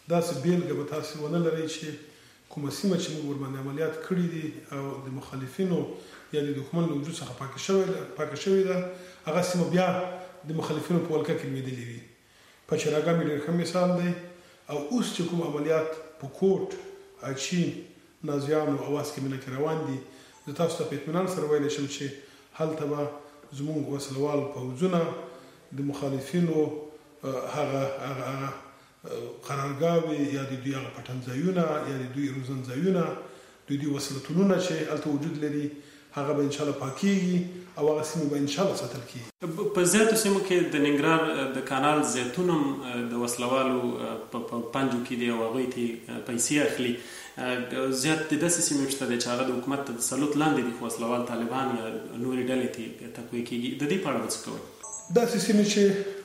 داسې بیلګه به تاسو ونه لرئ چې کومه سیمه چې موږ ورباندې عملیات کړي دي او د مخالفینو یا د دښمن له وجود څخه پاکه شوې ده، هغه سیمه بیا د مخالفینو په ولکه کې لوېدلې وي. پچراګا مې ډېر ښه مثال دی. او اوس چې کوم عملیات په کوټ، اچین، نازیانو او واسکمینه کې روان دي، زه تاسو ته په اطمینان سره ویلی شم چې هلته به زموږ وسلوال پوځونه د مخالفینو هغه قرارګاوې یا د دوی هغه پټنځایونه یا د دوی روزنځایونه، د دوی وسلتونونه چې هلته وجود لري، هغه به انشاءالله پاکیږي او هغه سیمې به انشاءالله ساتل کیږي. په زیاتو سیمو کې د ننګرهار د کانال زیتون هم د وسلوالو په پنجو کې دی او هغوی ته پیسې اخلي. زیات د داسې سیمې شته چې هغه د حکومت د تسلط لاندې دي، خو وسلوال طالبان یا نورې ډلې ته تقویه کیږي. د دې په اړه به څه کوئ؟ داسې سیمې چې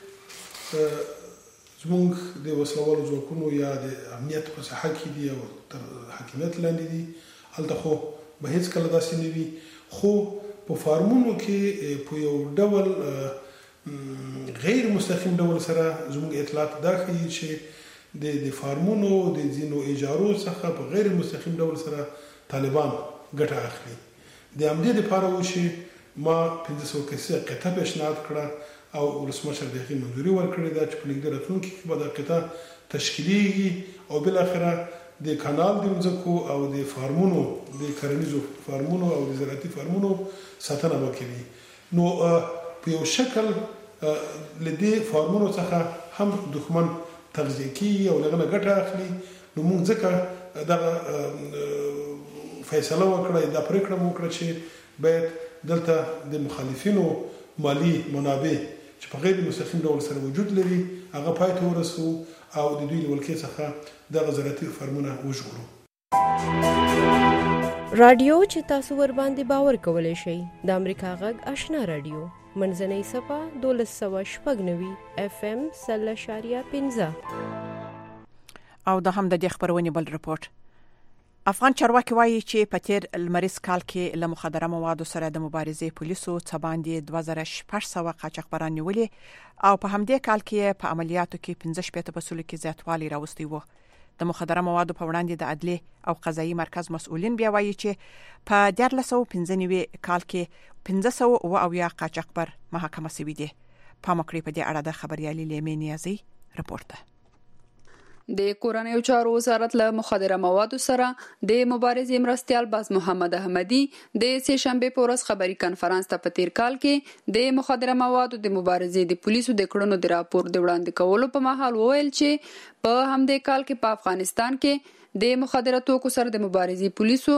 زموږ د وسلوالو ځواکونو یا د امنیت په ساحه کې دي او تر حاکمیت لاندې دي، هلته خو به هېڅکله داسې نه وي. خو په فارمونو کې په یو ډول غیر مستقیم ډول سره زموږ اطلاعات دا ښیي چې د فارمونو د ځینو اجارو څخه په غیر مستقیم ډول سره طالبان ګټه اخلي. د همدې دپاره و چې ما 500 کسیزه قطعه پیشنهاد کړه او ولسمشر د هغې منظوري ورکړې ده چې په نږدې راتلونکي کې به دا قطعه تشکیلیږي او بالاخره د کانال د مځکو او د فارمونو، د کرنیزو فارمونو او د زراعتي فارمونو ساتنه به کوي. نو په یو شکل له دې فارمونو څخه هم دښمن تغذیه کیږي او له هغه نه ګټه اخلي. نو موږ ځکه دغه فیصله وکړه، دا پرېکړه مو وکړه چې باید دلته د مخالفینو مالی منابع چې په غیر مستقیم ډول سره وجود لري هغه پای ته ورسو او د دوی له ولکې څخه دغه زراعتي فارمونه وژغورو. رادیو چې تاسو ورباندې باور کولی شئ د امریکا غږ آشنا رادیو منځنۍ صفحه 1296 FM 0.15 او د هم د دې خبرونې بل رپورټ. افغان چارواکي وایي چې په تیر لمریز کال کې له مخدره موادو سره د مبارزې پولیسو څه باندې 2600 قاچاقبران نیولي او په همدې کال کې په عملیاتو کې 15 بسولو کې زیاتوالی راوستی و. د مخدره موادو په وړاندې د عدلي او قضایي مرکز مسؤلین بیا وایي چې په 1995 کال کې 500 قاچاقبر محاکمه شوي دي. پام وکړئ په دې اړه د خبريالي لیمې نیازي رپورټ ده. د کورنیو چارو وزارت له مخدره موادو سره د مبارزې مرستیال باز محمد احمدي د سه شنبه په ورځ خبري کانفرنس ته په تیر کال کې د مخدره موادو د مبارزې د پولیسو د کړنو د راپور د وړاندې کولو په مهال وویل چې په همدې کال کې په افغانستان کې د مخدره توکو سره د مبارزې پولیسو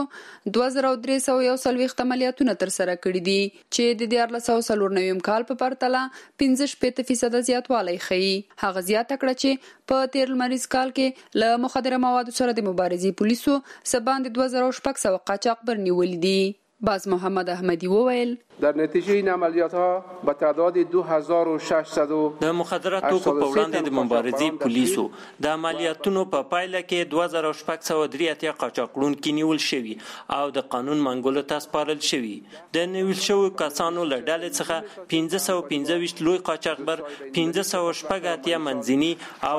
2341 عملیاتونه تر سره کړي دي چې د 1449 کال په پرتله 15% زیاتوالی ښیي. هغه زیاته کړه چې په تیر لمریز کال کې له مخدره موادو سره د مبارزې پولیسو څه باندې 2600 قاچاقبر نیولي دي. باز محمد احمدی وویل در نتیجه این عملیات ها به تعداد 2600 د مخدره توکو په وړاندې د مبارزې پولیسو د عملیاتونو په پایله کې 2683 قاچاقړونکي نیول شوي او د قانون منګولو ته سپارل شوي. د نیول شویو کسانو له ډلې څخه 525 لوی قاچاقبر، 580 منځني او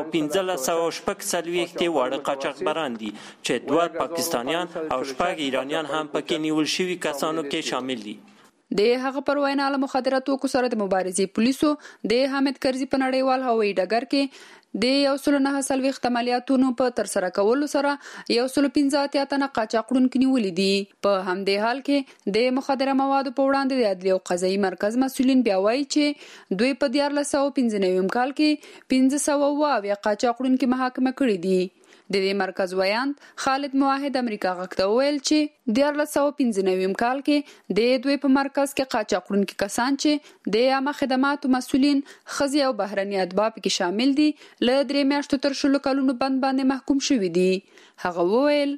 1540 واړه قاچاقبران دي چې 2 پاکستانیان او 6 ایرانیان هم پکې نیول شوي کسانو کې شامل دي. د هغه پر وینا له مخدره توکو سره د مبارزې پولیسو د حامد کرزي په نړیوال هوایي ډګر کې د 149 عملیاتونو په تر سره کولو سره 115 تنه قاچاقړونکي نیولي دي. په همدې حال کې د مخدره موادو په وړاندې د عدلي او قضایي مرکز مسؤلین بیا وایي چې دوی په 1995 کال کې 500 قاچاقړونکي محاکمه کړي دي. د دې مرکز ویاند خالد موحد امریکا غږ ته ویل چې 1995 کال کې د دوی په مرکز کې قاچاقړونکي کسان چې د عامه خدماتو مسؤلین، ښځې او بهرني اتباع کې شامل دي له 3 میاشتو تر 10 کلونو بند باندې محکوم شوي دي. هغه وویل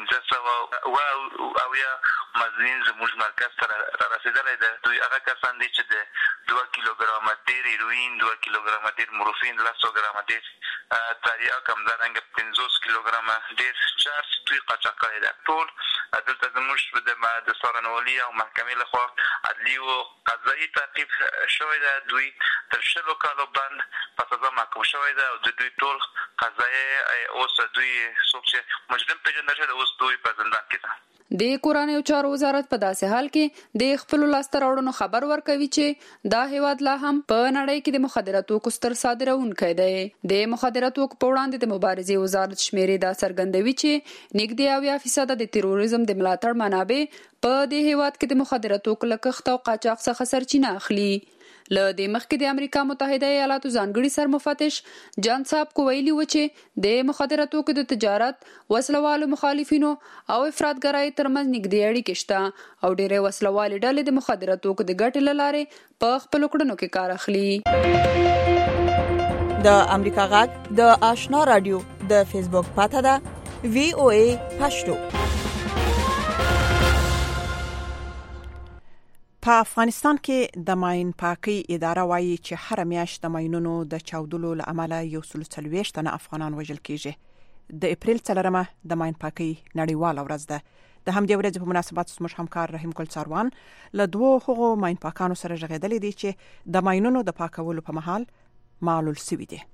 500 مزین زموږ مرکز ته را رسیدلی ده. دوی هغه کسان دي چې د 2 کیلوګرامه ډیر هیروین، 2 کیلوګرامه ډیر مورفین، 200 ګرامه ډیر تریاک، همدارنګه 50 کیلوګرامه ډیر چرس دوی قاچاق کړی ده. ټول دلته زموږ د څارنوالي او محکمې لخوا عدلي او قضایي تعقیب شوی ده. دوی تر 20 کالو بند په سزا محکوم شوی ده او دوی ټول قضایي اوس دوی څوک چې مجرم پیژندل شوی اوس دوی په زندان کې ده. د کورنۍ چارو وزارت په داسې حال کې د خپل لاسته راوړنو خبر ورکوي چې دا هیواد لا هم په نړۍ کې د مخدره توکو ستر صادرونکی دی. د مخدره توکو په وړاندې د مبارزې وزارت شمیرې دا څرګندوي چې نږدې 80% د تروریزم د ملاتړ منابع په دې هیواد کې د مخدره توکو له کښت او قاچاق څخه سرچینه اخلي. له دې مخکې د امریکا متحده ایالاتو ځانګړي سرمفتش جان صاحب کو ویلي و چې د مخدره توکو د تجارت، وسلوالو مخالفینو او افراطګرۍ ترمنځ نږدې اړیکې شته او ډېرې وسلوالې ډلې د مخدره توکو د ګټې له لارې په خپلو کړنو کې کار اخلي. د امریکا غږ د آشنا رادیو د فیسبوک پاته ده VOA پښتو. په افغانستان کې د ماین پاکي اداره وایي چې هر میاشت د ماینونو د چاودلو له امله 140 تنه افغانان وژل کیږي. د اپریل 4 د ماین پاکي نړیواله ورځ ده. د همدې ورځې په مناسبت زموږ همکار رحیم ګل څاروان له دوه هغو ماین پاکانو سره ژغېدلې دي چې د ماینونو د پاکولو په مهال معلول شوي دي.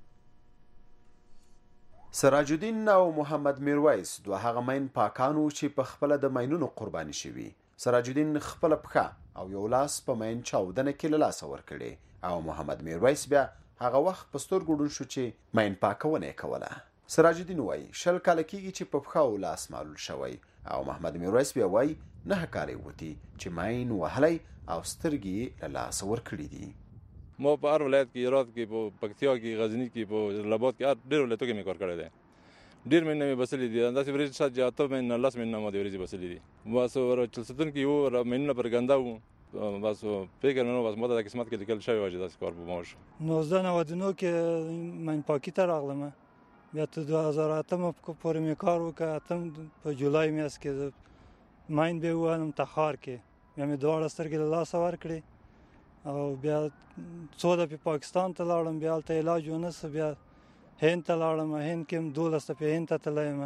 سراج الدین او محمد میرویس دوه هغه ماین پاکانو چې په خپل د ماینونو قرباني شوي. سراج الدین خپل پخا او یو لاس په ماین چاودنه کې له لاسه ورکړي او محمد میرویس بیا هغه وخت په سترګوډون شو چې ماین پاکونه کوله. سراج الدین وایي 20 کال کېږي چې په پخا او لاس معلول شوی او محمد میرویس بیا وایي 9 کال وتی چې ماین وهلی او سترګې له لاسه ورکړي دي. ما په هر ولایت کې، هرات کې، په پکتیا کې، غزنی کې، په جلال آباد کې ډېر ولایتونو کې مې کار کړی دی. ډېر مې نه بسلې دي انداسې ورځې شات جاته مې نه لاس مې نه مده ورځې بسلې دي. بس ور چلستون کې یو را مې نه پرګندا و بس فکر نه بس مده د قسمت کې لیکل شوی واجب داس کار به ماش 1999 کې من پاکی ته راغلم. بیا ته 2008 پورې مې کار وکړ. اتم په جولای میاشت کې ماین به وانم تخار کې مې دواړه سترګې له لاسه ورکړې او بیا څو د پاکستان ته لاړم. بیا ته علاج ونس بیا هند ته لاړم. هند کې 12 په هند ته تلم.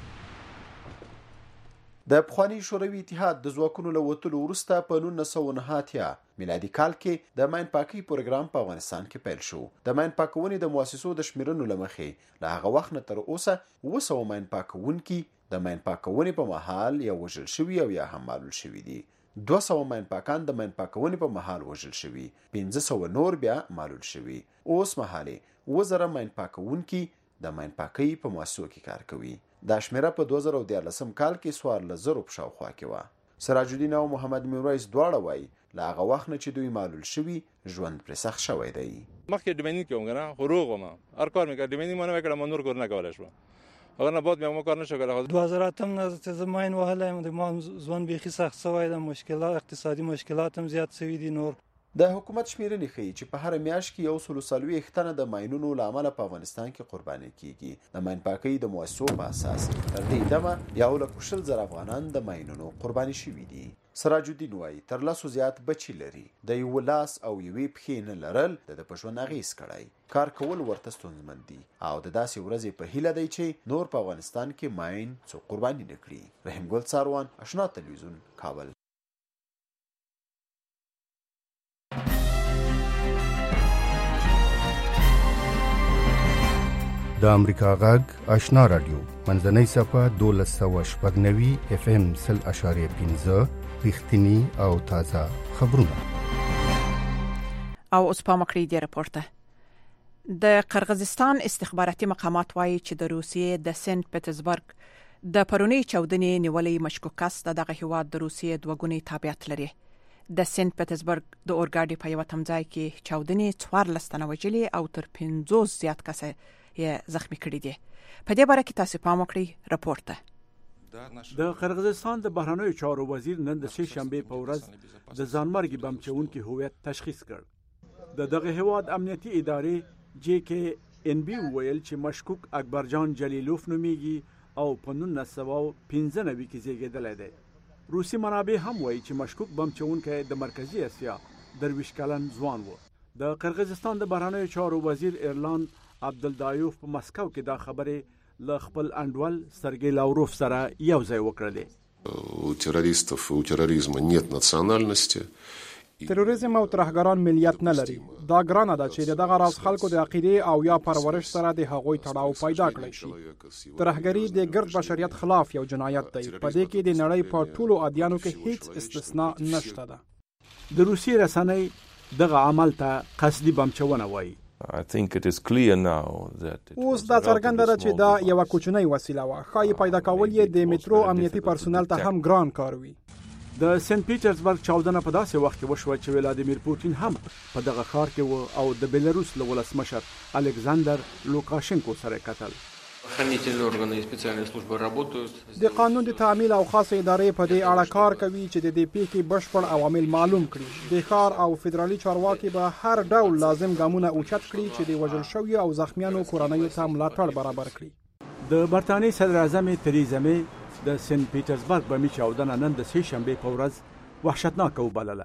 د پخوانی شوروي اتحاد د ځواکونو له وتلو وروسته په 1990 میلادي کال کې د ماین پاکي پروګرام په افغانستان کې پیل شو. د ماین پاکونې د مؤسسو د شمیرنو لمخې له هغه وخت نه تر اوسه 200 ماین پاکونکي د ماین پاکونې په مهال یا وژل شوي او یا هم معلول شوي دي. 200 ماین پاکان د ماین پاکونې په مهال وژل شوي، 500 نور بیا معلول شوي. اوس مهاله 1000 ماین پاکونکي د ماین پاکي په مؤسسو کې کار کوي. دا شمیره په 2013 کال کې 14,000 په شاوخوا کې و. سراج الدین او محمد میرویس دواړه وایي له هغه وخت نه چې دوی معلول شوي ژوند پرې سخت شوی دی. مخکې ډیمینګ کوم کنه خو روغ وم، هر کار مې کړ، ډیمینګ مې نه وکړ، نور کار نه کولای شو. اگر نه بعد مې کار نشو کولای. 2008 نه چې زماین وهلم د ما ژوند بيخي سخت شوی د مشکلات، اقتصادي مشکلات هم زیات شوي دي. نور د حکومت شمیرنې ښیي چې په هر میاشت کې 140 تنه د ماینونو له امله په افغانستان کې قرباني کیږي. د ماین پاکۍ د مؤسسو په اساس تر دې دمه 1,20,000 افغانان د ماینونو قرباني شوي دي. سراج الدین وایي تر 100 زیات بچي لري. د یو لاس او یوې پښې نه لرل د په ژوند اغېز کړی. کار کول ورته ستونزمن دي او د داسې ورځې په هیله دی چې نور په افغانستان کې ماین څوک قرباني نه کړي. رحیم ګل څاروان، آشنا تلویزیون، کابل. د امریکا غږ آشنا رادیو منځنۍ صفه 1290 FM 0.5 رښتینی او تازه خبرونه. او اوس په مکړی دی راپورته. د قرغیزستان استخباراتي مقامات وایي چې د روسیې د سنت پټرزبورګ د پرونی چاودنې نیولې مشکوک کس دغه هیواد د روسیې دوګونی تابعیت لري. د سنت پټرزبورګ د اورګاډي په یو تمځای کې چاودنې 14 تنه وژلي او تر 50 زیات کسه یې زخمی کړي دي. په دې باره کې تاسو پام وکړئ راپورته. د قرغیزستان د بهرنیو چارو وزیر نن د سه شنبه په ورځ د ځانمرګي بم چونکي هویت تشخیص کړ. د دغه هواد امنیتي ادارې JKNB ویل چې مشکوک اکبرجان جلیلوف نومیږي او په 1995 کې زیږیدلی دی. روسي منابع هم وایي چې مشکوک بم چونکی د مرکزی اسیا 23 کلن ځوان و. د قرغیزستان د بهرنیو چارو وزیر ایرلان عبدالدایوف په مسکو کې دا خبره ل خپل انډول سرګی لاوروف سره یو ځای وکړلې. У терроризма нет национальности. تروریزم او ترهګران ملیت نه لري. دا ګرانه ده چې دغه راز خلکو د عقیده او یا پرورش سره د هغوی تړاو پیدا کړی شي. ترهګری د ګرد بشریت خلاف یو جنایت دی. په دې کې د نړۍ په ټولو ادیانو کې هیڅ استثناء نشته ده. د روسي رسنۍ دغه عمل ته قصدي بمچونه وایي. اوس دا څرګنده ده چې دا یو کوچنی وسیله وه. ښایي پیدا کول یې د میټرو امنیتي پرسونل ته هم ګران کار وي. د سنت پیټرزبرګ چاودنه په داسې وخت کې وشوه چې ولادیمیر پوتین هم په دغه ښار کې و او د بیلاروس له ولسمشر الکساندر لوکاشنکو سره کتل. د قانون د تعمیل او خاصه ادارې په دې اړه کار کوي چې د دې پیښې بشپړ عوامل معلوم کړي. د ښار او فدرالي چارواکي به هر ډول لازم ګامونه اوچت کړي چې د وژل شویو او زخمیانو کورنیو ته ملاتړ برابر کړي. د برتانیې صدر اعظم تریزا می د سنت پیټرزبرګ بمي چاودنه نن د سه شنبه په ورځ وحشتناک وبلله.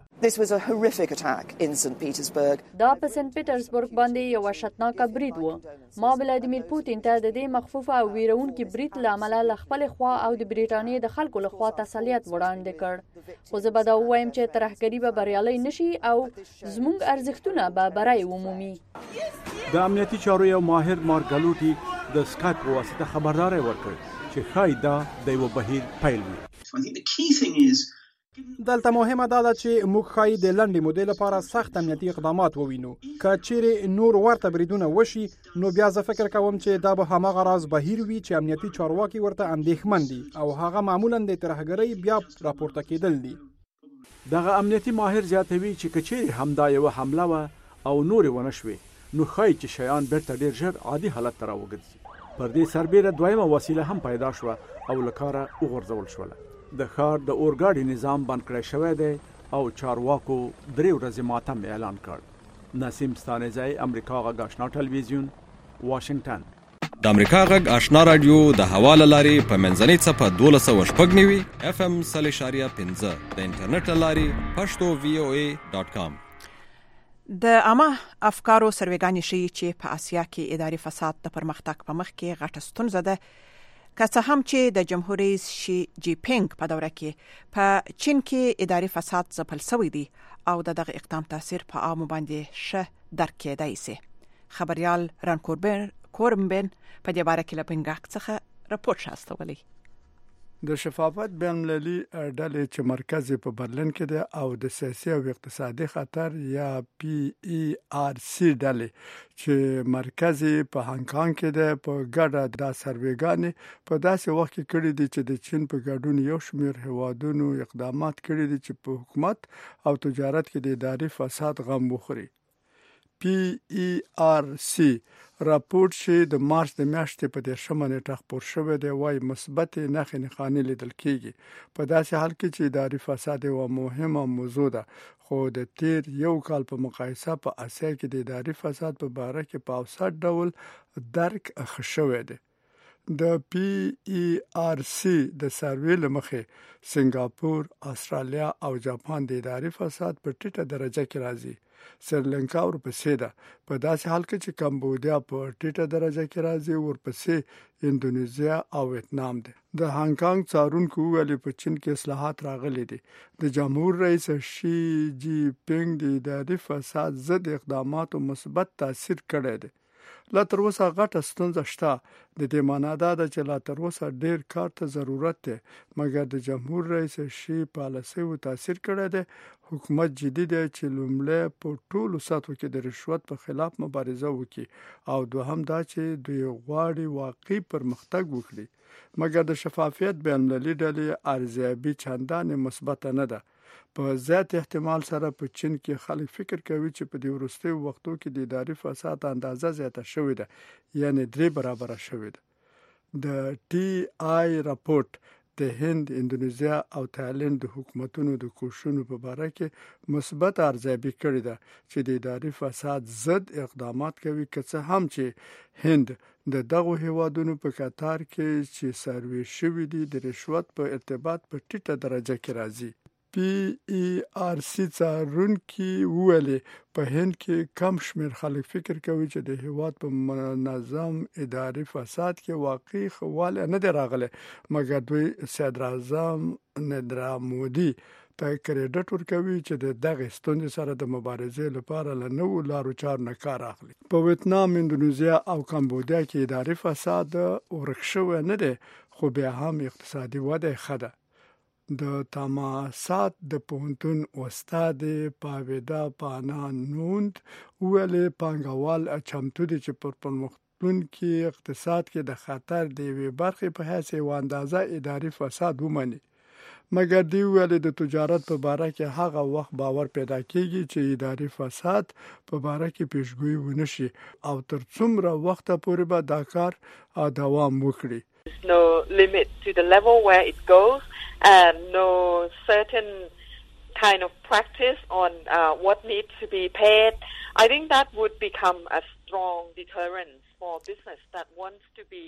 دا په سنت پیټرزبرګ باندې یو وحشتناک برید و. ما ولادیمیر پوتین ته د دې مخفوفه او ویرونکي برید لامل له خپل خوا او د بریټانیې د خلکو له خوا تسلیت وړاندې کړ. خو زه به دا وایم چې ترهګري به بریالي نشي او زموږ ارزښتونه به برای عمومي. د امنیتي چارو یو ماهر مارګلوټي د سکایپ په واسطه خبرداري ورکړ چې خایدا د یو بهیر پیل وي. دلته مهمه ده چې موږ خای د لنډې مودې لپاره سخت امنیتي اقدامات ووینو. که چیرې نور ورته بریدونه وشي نو بیا زه فکر کوم چې دا به هماغه راز بهیر وي چې امنیتي چارواکي ورته اندېښمن دي او هغه معمولا د ترهګرۍ بیا راپورته کېدل دي. دغه امنیتي ماهر زیاتوي چې که چیرې همدا یو حمله و او نور ونه شوي نو خای چې شیان بیرته ډیر ژر عادي حالت ته راوګرځي. پر دې سربېره دویمه وسیله هم پیدا شوه او له کاره وغورځول شوله. د ښار د اورګاډي نظام بند کړی شوی دی او چارواکو 3 ورځې ماتم اعلان کړ. نسیم ستانزی، امریکا غږ آشنا ټلویزیون، واشنگټن. د امریکا غږ آشنا رادیو د حواله لاري په منځنۍ صفه 1290 FM 0.15 د انټرنیټ لاري pashto.voa.com. د عامه افکارو سروېګانې ښیي چې په اسیا کې اداري فساد د پرمختګ په مخ کې غټه ستونزه ده. که څه هم چې د جمهور رئیس شي جی پینګ په دوره کې په چین کې اداري فساد ځپل شوی دی او دغه اقدام تاثیر په عامو باندې ښه درک کېدای شي. خبريال ران کوربن په دې باره کې له بنګاک څخه راپور شاستولی. د شفافیت بین‌المللي ډلې چې مرکز په برلین کې ده او د سیاسي او اقتصادي خطر یا PERC ډلې چې مرکز په هانګ کانګ کې ده په ګډه د سروېګانې په داسې وخت کې کړي دي چې د چین په ګډون یو شمېر هیوادونو اقدامات کړي دي چې په حکومت او تجارت کې د اداري فساد غم وخوري. PERC راپور چې د مارچ د میاشتې په 10 نیټه خپور شوی دی وايي مثبت نښې نښانې لیدل کېږي. په داسې حال کې چې اداري فساد یو مهمه موضوع ده خو د تیر یو کال په مقایسه په اسیا کې د اداري فساد په باره کې په اوسط ډول درک ښه شوی دی. د PERC د سروې لمخې سنگاپور، استرالیا او جاپان د اداري فساد په ټیټه درجه کې راځي. سریلانکا ورپسې ده. په داسې حال کې چې کمبودیا په ټیټه درجه کې راځي، ورپسې اندونیزیا او ویتنام ده. د هانګ کانګ څارونکو ویلي په چین کې اصلاحات راغلي دي. د جمهور رئیس شي جی پینګ د اداري فساد ضد اقداماتو مثبت تاثیر کړی دی. لا تر اوسه غټه ستونزه شته. د دې معنا دا ده چې لا تر اوسه ډیر کار ته ضرورت دی، مګر د جمهور رئیس شي پالیسي و تاثیر کړی دی. حکومت جدي دی چې لومړی په ټولو سطحو کې د رشوت په خلاف مبارزه وکړي او دوهم دا چې دوی غواړي واقعي پرمختګ وکړي. مګر د شفافیت بین‌المللي ډلې ارزیابي چندانې مثبت نه ده. په زیات احتمال سره په چین کې خلک فکر کوي چې په دې وروستیو وختو کې د اداري فساد اندازه زیاته شوې ده، یعنی 3 برابره شوې ده. د TI راپورټ د هند، اندونیزیا او تایلند د حکومتونو د کوششونو په باره کې مثبت ارزیابي کړې ده چې د اداري فساد ضد اقدامات کوي. که څه هم چې هند د دغو هیوادونو په کتار کې چې سروې شوي دي د رشوت په ارتباط په ټیټه درجه کې راځي. پی ای آر سی څارونکي وویلې په هند کې کم شمېر خلک فکر کوي چې د هیواد په منظم اداري فساد کې واقعي ښه والی نه دی راغلی، مګر دوی صدراعظم نریندرا مودي ته کریډټ ورکوي چې دغه ستونزې سره د مبارزې لپاره له نوو لارو چارو نه کار اخلي. په ویتنام، اندونیزیا او کمبودیا کې اداري فساد ورک شوی نه دی، خو بیا هم اقتصادي وده ښه ده. د تاماسات د پوهنتون استاد پاویدا پانانوند ویلې پانګوال چمتو دي چې پر پرمختلونکي اقتصاد کې د خطر د یوې برخې په حیث یوه اندازه اداري فساد ومني، مګر دی ویلې د تجارت په باره کې هغه وخت باور پیدا کیږي چې اداري فساد په باره کې پیشګویي ونه شي او تر څومره وخته پورې به دا کار دوام وکړي. There's no limit to the level where it goes and no certain kind of practice on what needs to be paid. I think that would become a strong deterrent for business that wants to be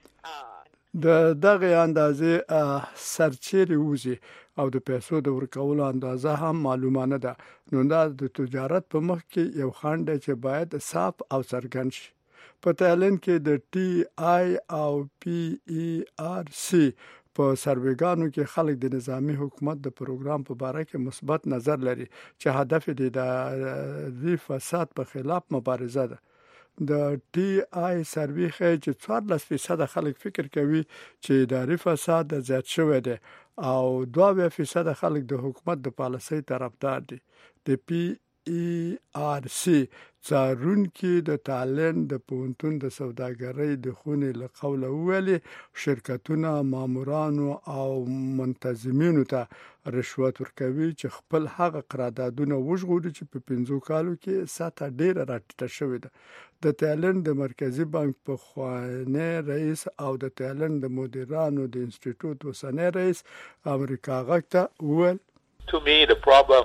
د دغه اندازې سرچېرې وځي او د پیسو د ورکولو اندازه هم معلومه نه ده، نو دا د تجارت په مخ کې یو خنډ دی چې باید صاف او څرګند شي. په تایلند کې د ټي آی او پی ای آر سی په سروېګانو کې خلک د نظامی حکومت د پروګرام په باره کې مثبت نظر لري چې هدف یې د اداري فساد په خلاف مبارزه ده. د ټي آی سروې ښیي چې 14% خلک فکر کوي چې اداري فساد زیات شوی دی او 22% خلک د حکومت د پالیسۍ طرفدار دي. د پی ای آر سی څارونکي د تایلند د پوهنتون د سوداګرۍ د خونې له قوله وویلې شرکتونه مامورانو او منتظمینو ته رشوت ورکوي چې خپل هغه قراردادونه وژغوري چې په 5 کالو کې سطح ډیره راټیټه شوې ده. د تایلند د مرکزی بانک پخوانی رئیس او د تایلند د مدیرانو د انسټیټیوټ اوسنی رئیس امریکا غږ ته وویل To me the problem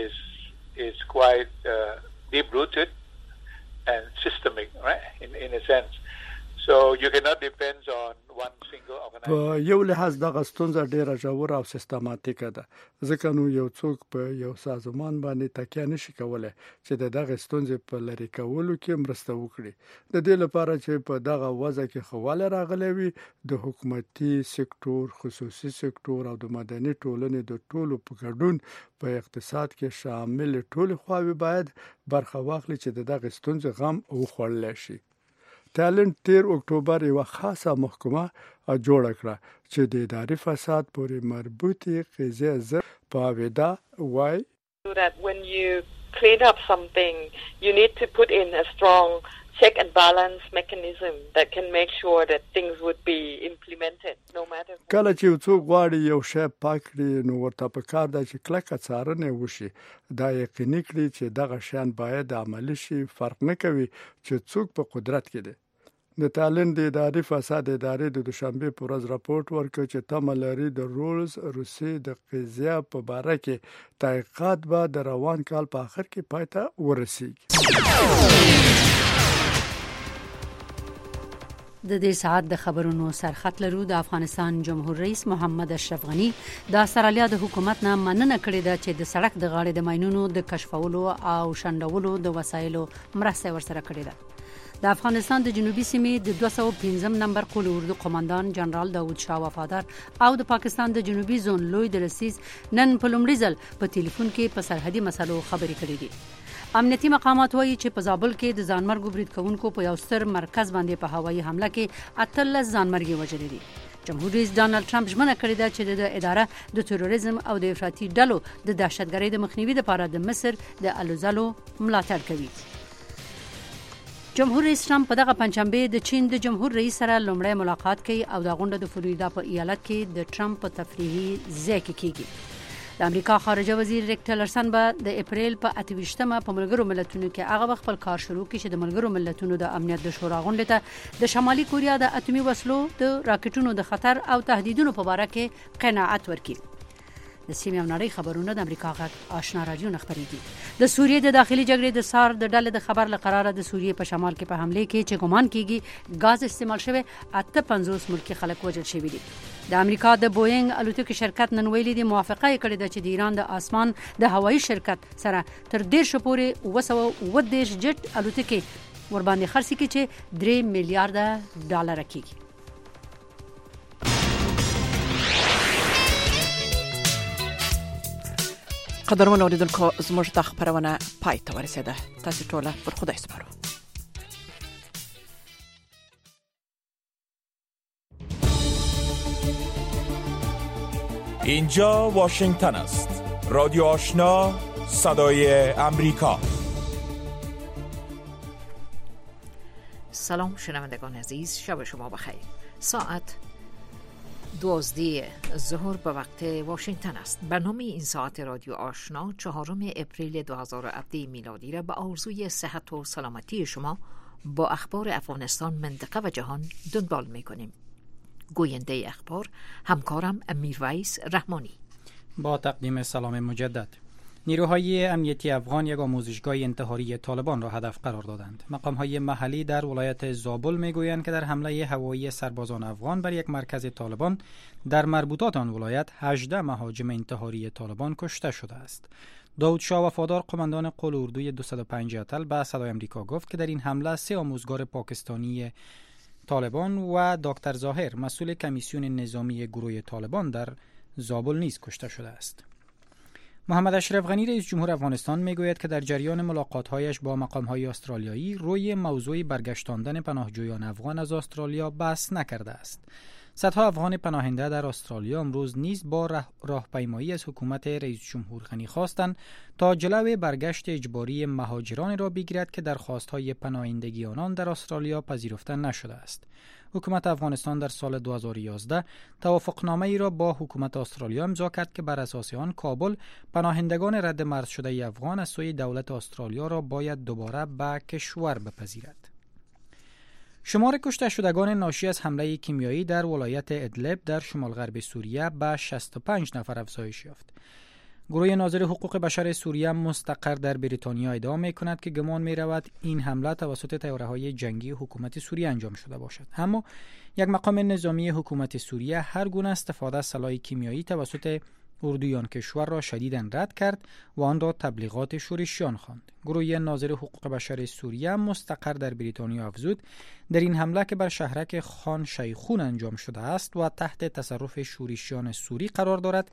is quite deep-rooted and systemic, right? In a sense. So you cannot depend on one single organization. په یو لحاظ دغه ستونزه ډیره ژوره او سیستماتیکه ده، ځکه نو یو څوک په یو سازمان باندې تکیه نشي کولای چې دغه ستونزې په لري کولو کې مرسته وکړي. د دې لپاره چې په دغه وضع کې خواله راغلی وي، د حکومتي سکتور، خصوصي سکتور او د مدني ټولنې د ټولو په ګډون په اقتصاد کې شامل ټولې خواوې باید برخه واخلي چې دغه ستونزې غم وخوړل شي. تایلند 13 اکتوبر یو خاصه محکمه جوړ کړه چې د اداري فساد پورې مربوطه قضیه زر پاویدا وای that when you clean up something you need to put in a strong check and balance mechanism that can make sure that things would be implemented no matter کله چې څوک غواړي یو شی پاک کړي نو ورته پکار ده چې کلکه څارنه وشي، دا یقیني کړي چې دغه شیان باید عملی شي، فرق نه کوي چې څوک په قدرت کې دی. د تایلند د اداري فساد ادارې د دوشنبه په ورځ راپورټ ورکړ چې تمه لري د رولز روسي د قضیه په باره کې تحقیقات به د روان کال په آخر کې پای ته ورسیږي. د دې ساعت د خبرونو سرخط لرو. د افغانستان جمهور رئیس محمد اشرف غنی د استرالیا د حکومت نه مننه کړې ده چې د سړک د غاړې د ماینونو د کشفولو او شنډولو د وسایلو مرسته ورسره کړې ده. د افغانستان د جنوبي سیمې د 215 نمبر قول اردو قوماندان جنرال داوود شاه وفادار او د پاکستان د جنوبي زون لوی درسیز نن په لومړي ځل په ټلیفون کې په سرحدي مسلو خبرې کړې دي. امنیتي مقامات وایي چې په زابل کې د ځانمرګ برید کوونکو په یو ستر مرکز باندې په هوایي حمله کې 18 ځانمرګي وژلي دي. جمهور رئیس ډانلډ ټرمپ ژمنه کړې ده چې د اداره د تروریزم او د افراطي ډلو د دهشتګرۍ د مخنیوي لپاره د مصر د الوزالو ملاتړ کوي. جمهور رئیس ټرمپ په دغه پنځشنبه د چین د جمهور رئیس سره لومړی ملاقات کوي او د غونډه د فلوریدا په ایالت کې د ټرمپ په تفریحي ځای کې کیږي. د امریکا خارجه وزیر ریک ټیلرسن به د اپریل په 28مه په ملګرو ملتونو کې هغه خپل کار شروع کړي چې د ملګرو ملتونو د امنیت د شورا غونډې ته د شمالي کوریا د اتومي وسلو د راکټونو د خطر او تهدیدونو په اړه کې قناعت ورکړي. د سیمې او نړۍ خبرونه د امریکا غږ آشنا رادیو نه خبريږي. د سوریې د داخلي جګړې د سار د ډلې د خبر لقراره د سوریې په شمال کې په حمله کې چې ګمان کیږي غاز استعمال شوی 58 ملکی خلک وژل شوي دي. د امریکا د بوینګ الوتکې شرکت نن ویلي دی موافقه کړې ده چې د ایران د اسمان د هوایي شرکت سره تر 10 پورې 210 جټ الوتکې ورباندې خرڅ کړي چې $3 میلیارډ کېږي. قدرمن اوریدونکو زموږ د خبرونه پای ته ورسېده. تاسو ټول پر خدای سپارو. اینجا واشنگتن است. رادیو آشنا، صدای امریکا. سلام شنوندگان عزیز، شب شما بخیر. ساعت 12 ظهر به وقت واشنگتن است. برنامه این ساعت رادیو آشنا 4 اپریل 2017 میلادی را به آرزوی صحت و سلامتی شما با اخبار افغانستان، منطقه و جهان دنبال می‌کنیم. گوینده اخبار همکارم امیرویس رحمانی. با تقدیم سلام مجدد. نیروهای امنیتی افغان یک آموزشگاه انتحاری طالبان را هدف قرار دادند. مقام‌های محلی در ولایت زابل می‌گویند که در حمله هوایی سربازان افغان بر یک مرکز طالبان در مربوطات آن ولایت 18 مهاجم انتحاری طالبان کشته شده است. داود شاه وفادار، قماندان قول اردوی 205 اتل، به صدای آمریکا گفت که در این حمله 3 آموزگار پاکستانی طالبان و دکتر ظاهر، مسئول کمیسیون نظامی گروه طالبان، در زابل نیز کشته شده است. محمد اشرف غنی رئیس جمهور افغانستان میگوید که در جریان ملاقات‌هایش با مقام‌های استرالیایی روی موضوع برگشتاندن پناهجویان افغان از استرالیا بحث نکرده است. صدها افغان پناهنده در استرالیا امروز نیز با راهپیمایی از حکومت رئیس جمهور غنی خواستند تا جلوی برگشت اجباری مهاجران را بگیرد که درخواست‌های پناهندگی آنان در استرالیا پذیرفته نشده است. حکومت افغانستان در سال 2011 توافقنامه‌ای را با حکومت استرالیا امضا کرد که بر اساس آن کابل پناهندگان رد مرز شده افغان از سوی دولت استرالیا را باید دوباره به کشور بپذیرد. شمار کشته شدگان ناشی از حمله کیمیایی در ولایت ادلب در شمال غرب سوریه به 65 نفر افزایش یافت. گروه ناظر حقوق بشر سوریه مستقر در بریتانیا ادعا می‌کند که گمان می‌رود این حمله توسط تیاره‌های جنگی حکومت سوریه انجام شده باشد. اما یک مقام نظامی حکومت سوریه هر گونه استفاده از سلاح کیمیایی توسط اردویان کشور را شدیداً رد کرد و آن را تبلیغات شورشیان خواند. گروه ناظر حقوق بشر سوریه مستقر در بریتانیا افزود در این حمله که بر شهرک خان شیخون انجام شده است و تحت تصرف شورشیان سوری قرار دارد،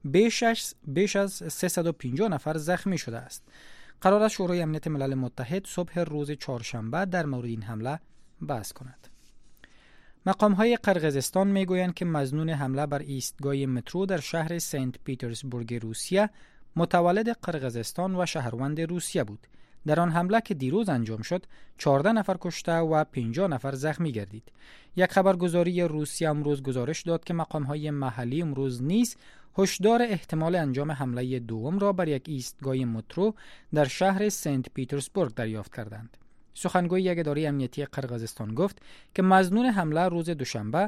بیش از 350 نفر زخمی شده است. قرار است شورای امنیت ملل متحد صبح روز چهارشنبه در مورد این حمله بحث کند. مقام‌های قرقیزستان می‌گویند که مظنون حمله بر ایستگاه مترو در شهر سنت پیترزبورگ روسیه متولد قرقیزستان و شهروند روسیه بود. در آن حمله که دیروز انجام شد 14 نفر کشته و 50 نفر زخمی گردید. یک خبرگزاری روسیه امروز گزارش داد که مقام‌های محلی امروز نیز هشدار احتمال انجام حمله دوم را بر یک ایستگاه مترو در شهر سنت پیترزبورگ دریافت کردند. سخنگوی یک اداره امنیتی قرقیزستان گفت که مظنون حمله روز دوشنبه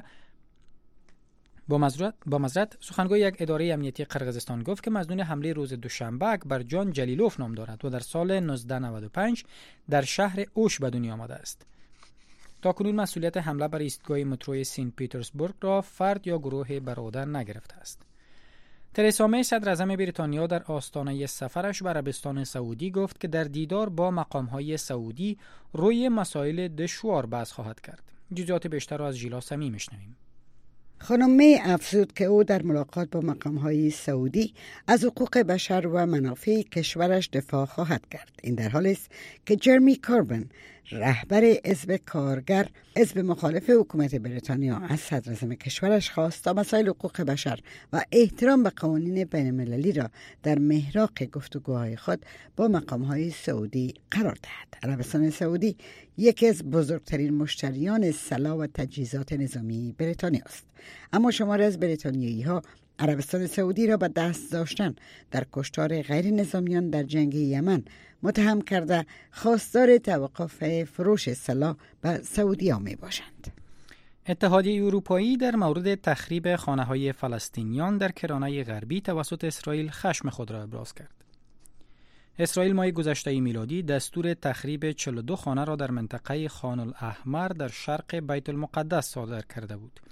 سخنگوی یک اداره امنیتی قرقیزستان گفت که مظنون حمله روز دوشنبه اکبرجان جلیلوف نام دارد و در سال 1995 در شهر اوش به دنیا آمده است. تاکنون مسئولیت حمله بر ایستگاه مترو سنت پیترزبورگ را فرد یا گروه برادر نگرفته است. ترسا می صدر اعظم بریتانیا در آستانه سفرش به عربستان سعودی گفت که در دیدار با مقام‌های سعودی روی مسائل دشوار بحث خواهد کرد. جزئیات بیشتر را از ژیلا سمی میشنویم. خانم می افزود که او در ملاقات با مقام‌های سعودی از حقوق بشر و منافع کشورش دفاع خواهد کرد. این در حالی است که جرمی کوربن، رهبر حزب کارگر، حزب مخالف حکومت بریتانیا، از صدر اعظم کشورش خواست تا مسائل حقوق بشر و احترام به قوانین بین‌المللی را در محراق گفتگوهای خود با مقام‌های سعودی قرار دهد. عربستان سعودی یکی از بزرگترین مشتریان سلاح و تجهیزات نظامی بریتانیا است. اما شماری از بریتانیایی‌ها عربستان سعودی را به دست داشتن در کشتار غیر نظامیان در جنگ یمن متهم کرده خواستار توقف فروش سلاح به سعودی می باشند. اتحادیه اروپایی در مورد تخریب خانه‌های فلسطینیان در کرانه غربی توسط اسرائیل خشم خود را ابراز کرد. اسرائیل ماه گذشته میلادی دستور تخریب 42 خانه را در منطقه خان الاحمر در شرق بیت المقدس صادر کرده بود.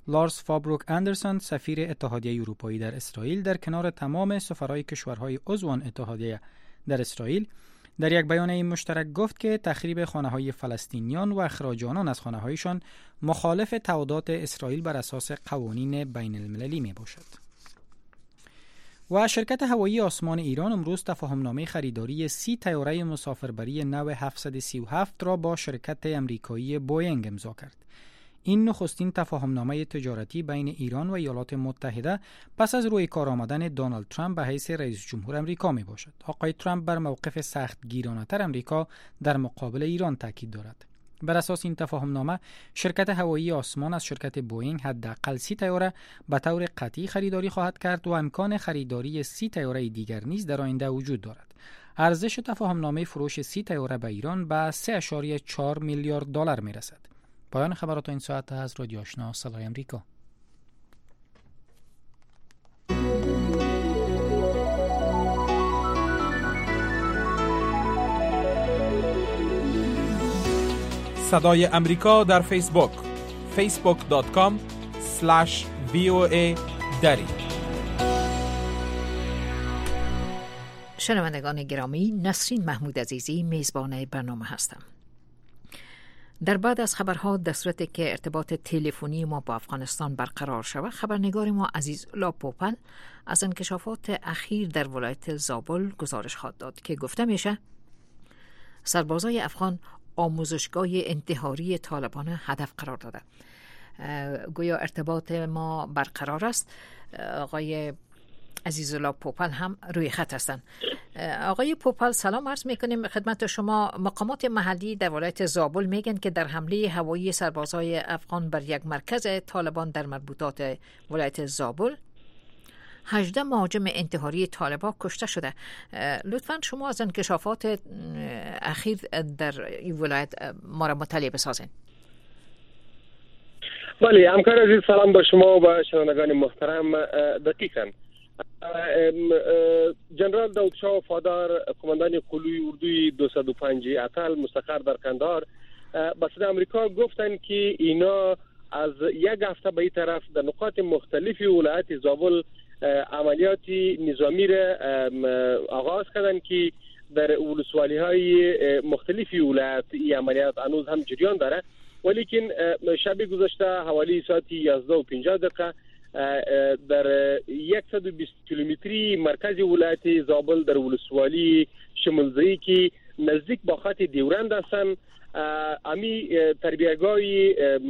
لارس فابروک اندرسون سفیر اتحادیه اروپایی در اسرائیل در کنار تمام سفرای کشورهای عضو آن اتحادیه در اسرائیل در یک بیانیه مشترک گفت که تخریب خانه‌های فلسطینیان و اخراج آنان از خانه‌هایشان مخالف تعهدات اسرائیل بر اساس قوانین بین المللی می باشد. و شرکت هوایی آسمان ایران امروز تفاهمنامه خریداری 30 طیاره مسافربری نو 737 را با شرکت امریکایی بوئینگ امضا کرد. این نخستین تفاهمنامه تجارتی بین ایران و ایالات متحده پس از روی کار آمدن دونالد ترامپ به حیث رئیس جمهور امریکا می باشد. آقای ترامپ بر موقف سخت گیرانه‌تر امریکا در مقابل ایران تاکید دارد. بر اساس این تفاهمنامه شرکت هوایی آسمان از شرکت بوئینگ حداقل 30 طیاره به طور قطعی خریداری خواهد کرد و امکان خریداری 30 طیاره دیگر نیز در آینده وجود دارد. ارزش تفاهمنامه فروش 30 طیاره به ایران به 3.4 میلیارد دلار می رسد. پایان خبرات این ساعت از رادیو آشنا صدای امریکا. صدای امریکا در فیسبوک facebook.com/VOA دری. شنوندگان گرامی، نسرین محمود عزیزی میزبان برنامه هستم. در بعد از خبرها در صورتی که ارتباط تلفنی ما با افغانستان برقرار شود، خبرنگار ما عزیزالله پوپل از انکشافات اخیر در ولایت زابل گزارش خواهد داد که گفته میشه سربازای افغان آموزشگاه انتحاری طالبان هدف قرار داده. گویا ارتباط ما برقرار است. آقای عزیزالله پوپل هم روی خط هستند. آقای پوپل سلام عرض میکنیم خدمت شما. مقامات محلی در ولایت زابل میگن که در حمله هوایی سربازای افغان بر یک مرکز طالبان در مربوطات ولایت زابل 18 مهاجم انتحاری طالبان کشته شده. لطفاً شما از انکشافات اخیر در این ولایت ما را مطلع بسازین. بله همکار عزیز، سلام با شما و شنوندگان محترم. دقیقاً جنرال داود شاه وفادار قماندان قلوی اردوی 205 اتل مستقر در قندهار به صدای آمریکا گفتند که اینا از یک هفته به این طرف در نقاط مختلفی ولایت زابل عملیات نظامی را آغاز کردند که در ولسوالی های مختلفی ولایت این عملیات هنوز هم جریان داره، ولیکن شب گذشته حوالی ساعت 11:50 در 120 کیلومتری مرکز ولایت زابل در ولسوالی شملزئی که نزدیک با خط دیورند هستند، امی تربیه‌گاهی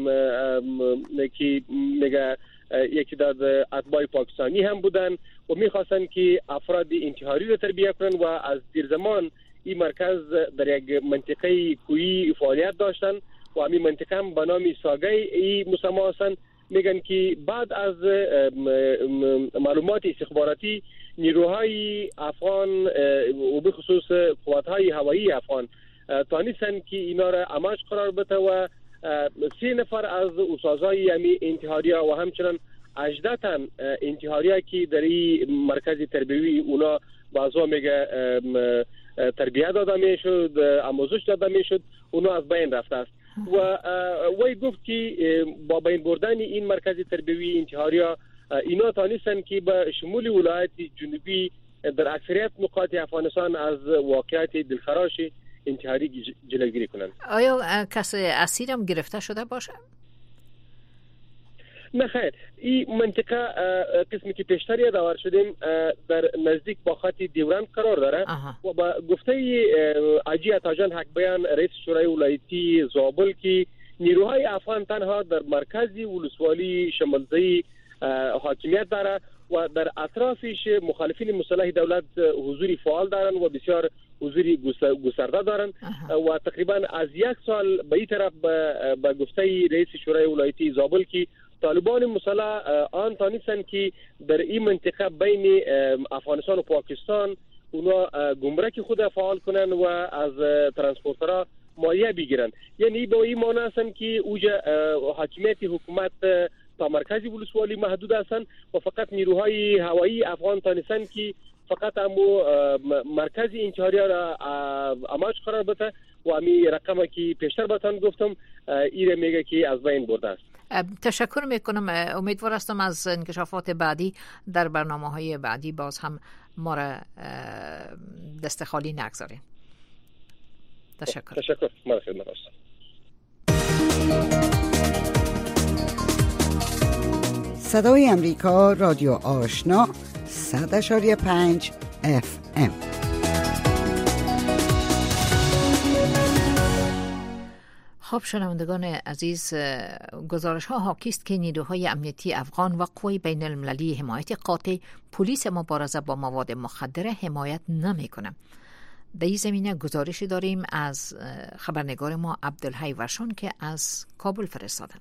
که میگه یکی از اتباع پاکستانی هم بودن و میخواستن که افراد انتحاری رو تربیه کنن و از دیر زمان این مرکز در یک منطقه کوهی فعالیت داشتن و همین منطقه هم به نام ساگه ای مسمى هستن. میگن که بعد از معلومات استخباراتی نیروهای افغان و به خصوص قواتهای هوایی افغان تانستن که اینا را اماج قرار بده و 3 نفر از اساسای همی انتحاریا و همچنان 18 تن انتحاریا که در این مرکز تربیوی اونا بعضا میگه تربیه داده میشد، آموزش داده میشد، اونا از بین رفته است و وی گفت که با بین بردن این مرکز تربیوی انتحاریا اینا تانستن که به شمول ولایت جنوبی در اکثریت نقاط افغانستان از واقعیت دلخراش انتحاری جلوگیری کنند. آیا کسی اسیر هم گرفته شده باشه؟ نه خیر، این منطقه قسمی که پیشتر یادآور شدیم در نزدیک با خط دیورند قرار داره و با گفته حاجی عطاجان حق بیان رئیس شورای ولایتی زابل که نیروهای افغان تنها در مرکزی ولسوالی شملزئی حاکمیت داره و در اطرافش مخالفین مسلح دولت حضوری فعال دارن و بسیار حضوری گسترده دارن و تقریبا از 1 سال به این طرف به گفته رئیس شورای ولایتی زابل که طالبان مسلح آن تانستن که در این منطقه بین افغانستان و پاکستان اونا گمرک خود فعال کنن و از ترانسپورترها مالیه بگیرن. یعنی با این معنی هستن که اوجا حاکمیت حکومت تا مرکزی ولسوالی محدود هستند و فقط نیروهای هوایی افغان تانستن که فقط امو مرکزی انتحاری را اماج قرار بده و امی رقمی که پیشتر باتان گفتم ایره میگه که از بین برده است. تشکر میکنم. امیدوار هستم از انکشافات بعدی در برنامه‌های بعدی باز هم ما را دست خالی نگذاریم. تشکر. من خدمت هستم. صدای امریکا، رادیو آشنا، 100.5 FM. خب شنوندگان عزیز، گزارش ها حاکی است که نیروهای امنیتی افغان و قوای بین المللی حمایت قاطع پلیس مبارزه با مواد مخدر حمایت نمی کنند. در این زمینه گزارشی داریم از خبرنگار ما عبدالحی ورشان که از کابل فرستادن.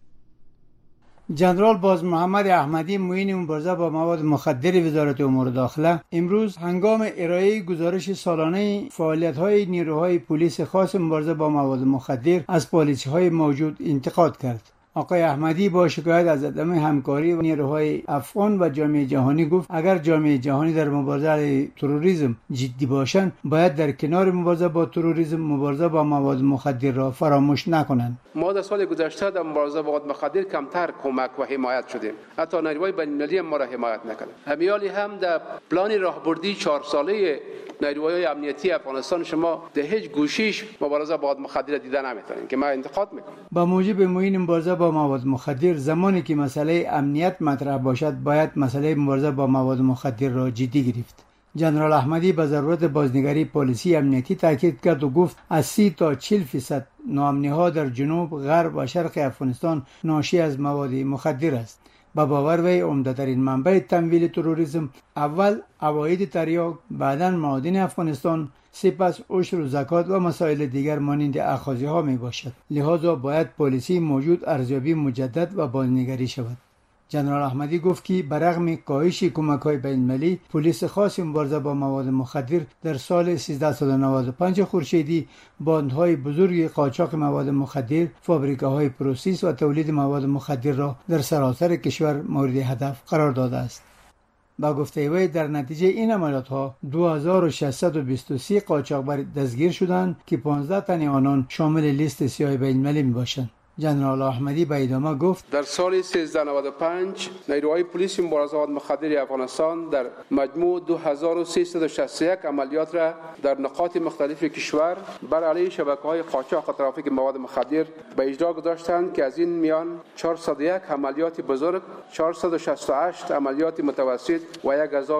جنرال باز محمد احمدی معین مبارزه با مواد مخدر وزارت امور داخله امروز هنگام ارائه گزارش سالانه فعالیت‌های نیروهای پلیس خاص مبارزه با مواد مخدر از پالیسی‌های موجود انتقاد کرد. آقای احمدی با شکایت از عدم همکاری و نیروهای افغان و جامعه جهانی گفت اگر جامعه جهانی در مبارزه علیه تروریسم جدی باشند باید در کنار مبارزه با تروریسم مبارزه با مواد مخدر را فراموش نکنند. ما در سال گذشته در مبارزه با مواد مخدر کمتر کمک و حمایت شدیم، حتی نیروهای بین‌المللی ما را حمایت نکردند. همیالی هم در پلان راهبردی 4 ساله نیروهای امنیتی افغانستان شما در هیچ گوشیش مبارزه با مواد مخدر دیده نمیتونید که من انتقاد میکنم. با موجب معین مبارزه با مواد مخدر زمانی که مسئله امنیت مطرح باشد باید مسئله مبارزه با مواد مخدر را جدی گرفت. جنرال احمدی به ضرورت بازنگری پالیسی امنیتی تاکید کرد و گفت از 30 تا 40% ناامنی‌ها در جنوب، غرب و شرق افغانستان ناشی از مواد مخدر است. با باور وی عمده‌ترین منبع تمویل تروریسم اول عواید تریاک، بعداً معادن افغانستان، سپس عشر و زکات و مسائل دیگر مانند اخاذی‌ها می باشد. لذا باید پالیسی موجود ارزیابی مجدد و بازنگری شود. جنرال احمدی گفت که برغم کاهش کمک‌های بین‌المللی پلیس خاص مبارزه با مواد مخدر در سال 1395 خورشیدی باندهای بزرگ قاچاق مواد مخدر، فابریکه‌های پروسس و تولید مواد مخدر را در سراسر کشور مورد هدف قرار داده است. با گفته وی در نتیجه این عملیات‌ها 2623 قاچاقبر دستگیر شدند که 15 تن آنان شامل لیست سیاه بین‌المللی میباشند. جنرال احمدی به ادامه گفت در سال 1395 نیروهای پلیس مبارزه با مواد مخدر افغانستان در مجموع 2361 عملیات را در نقاط مختلف کشور بر علیه شبکه‌های قاچاق و ترافیک مواد مخدر به اجرا گذاشتند که از این میان 401 عملیات بزرگ، 468 عملیات متوسط و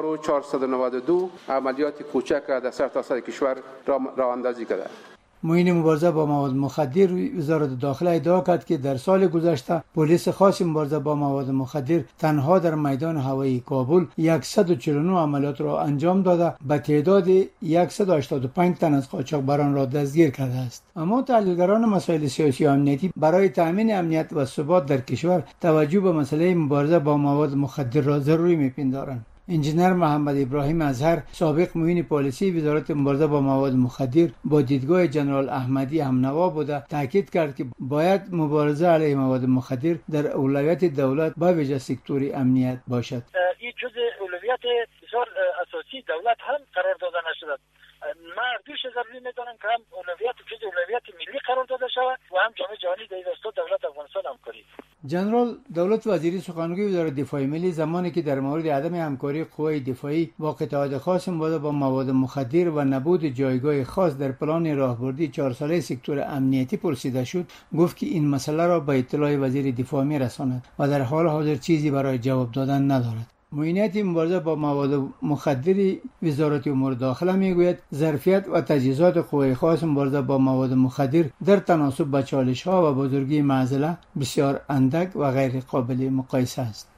1492 عملیات کوچک را در سرتاسر کشور راه اندازی کردند. معین مبارزه با مواد مخدر وزارت داخله ادعا کرد که در سال گذشته پلیس خاص مبارزه با مواد مخدر تنها در میدان هوایی کابل 149 عملیات را انجام داده به تعداد 185 تن از قاچاقبران را دستگیر کرده است. اما تحلیلگران مسائل سیاسی و امنیتی برای تامین امنیت و ثبات در کشور توجه به مسئله مبارزه با مواد مخدر را ضروری می‌پندارند. انجینر محمد ابراهیم اظهر سابق معین پالیسی وزارت مبارزه با مواد مخدر با دیدگاه جنرال احمدی همنوا بوده تاکید کرد که باید مبارزه علیه مواد مخدر در اولویت دولت با ویژه سکتور امنیت باشد. این جزء اولویت بسیار اساسی دولت هم قرار داده نشده. ما دوش ضروری میدانم که هم جزء اولویت ملی قرار داده شود و هم جامعه جهانی در این راستا دولت افغانستان همکاری. جنرال دولت وزیری سخنگوی وزارت دفاع ملی زمانی که در مورد عدم همکاری قوای دفاعی با قطاعات خاص مبارزه با مواد مخدر و نبود جایگاه خاص در پلان راهبردی 4 ساله سکتور امنیتی پرسیده شد، گفت که این مسئله را به اطلاع وزیر دفاع می‌رساند و در حال حاضر چیزی برای جواب دادن ندارد. معینات مبارزه با مواد مخدر وزارت امور داخله میگوید ظرفیت و تجهیزات قوای خاص مبارزه با مواد مخدر در تناسب با چالش‌ها و بزرگی معضله بسیار اندک و غیر قابل مقایسه است.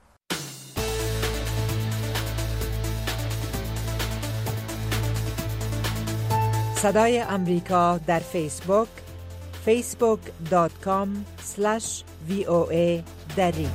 صدای امریکا در فیسبوک facebook.com/VOA دری.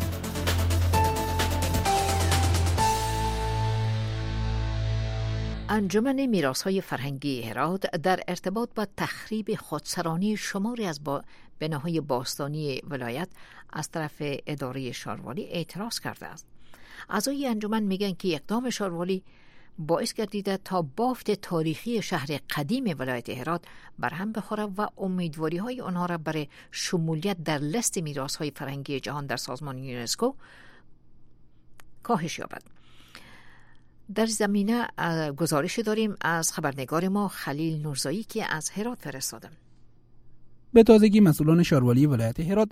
انجمن میراث‌های فرهنگی هرات در ارتباط با تخریب خودسرانی شماری از بناهای باستانی ولایت از طرف اداره شاروالی اعتراض کرده است. اعضای انجمن میگن که اقدام شاروالی باعث گردیده تا بافت تاریخی شهر قدیم ولایت هرات برهم بخوره و امیدواری های آنها را برای شمولیت در لیست میراث های فرهنگی جهان در سازمان یونسکو کاهش یابد. در زمینه گزارش داریم از خبرنگار ما خلیل نورزایی که از هرات فرستاده. به تازگی مسئولان شاروالی ولایت هرات